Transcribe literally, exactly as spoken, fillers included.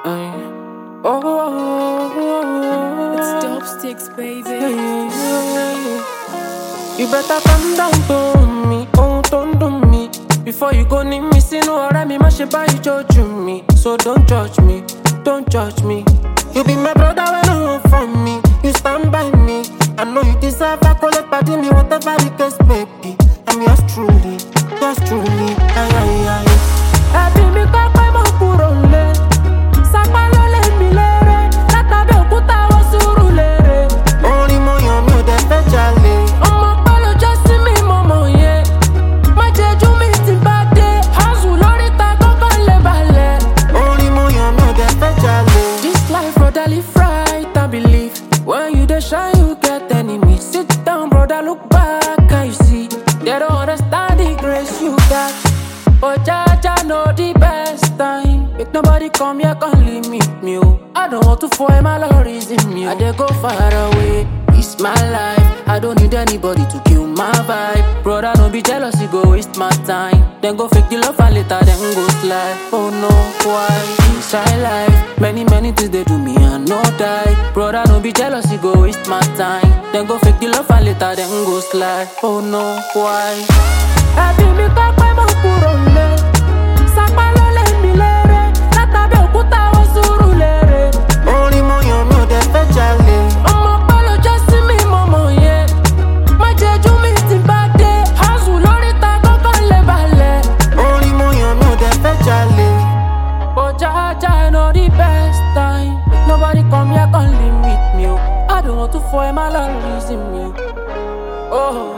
Ay. Oh, oh, oh, It's oh. dope sticks, baby. Yeah, yeah, yeah, yeah. You better calm down to me, oh, don't do me. Before you go need me, see no alright, me mash by you judge me. So don't judge me, don't judge me. You be my brother when I want from me. You stand by me. I know you deserve a call party me, whatever the case may be. I'm yours truly, yours truly. Ay, ay, ay. Happy me kọ́kọ́ mo kúrò lé. Sápá ló lé mi léré. Látàbí òkúta wọ́n sùúrù léré. Orin mo yàn mi ò dẹ̀ fẹ́ jalè. Ọmọ pẹ́ ló jẹ́ sí mi mo mọ̀ yẹn. Má jẹjú mi ti bá dé. Hustle lórí ta kọ́kọ́ lè balẹ̀. Orin mo yàn mi ò dẹ̀ fẹ́ jalè. This life brother live right and believe. When you dey shine you get enemy. Sit down brother look back and you see. They don't understand the grace you got. But Jaja know the best time. Make nobody come here, come limit me. Oh. I don't want to fall my lorries in me. I dey go far away. It's my life. I don't need anybody to kill my vibe. Brother, no be jealous, you go waste my time. Then go fake the love and later then go slide. Oh no, why? Inside life, many many things they do me and no die. Brother, no be jealous, you go waste my time. Then go fake the love and later then go slide. Oh no, why? Happy me kọ́kọ́ mo kúrò lé. Sápá ló lé mi léré. Látàbí òkúta wọ́n sùúrù léré. Orin mo yàn mi ò dẹ̀ fẹ́ jalè. Ọmọ pẹ́ ló jẹ́ sí mi mo mọ̀ yẹn. Má jẹjú mi ti bá dé. Hustle lórí ta kọ́kọ́ lè balẹ̀. Orin mo yàn mi ò dẹ̀ fẹ́ jalè. But Jaja know the best time. Nobody come here come limit me. Oh. I don't want to fall my love reason me. Oh.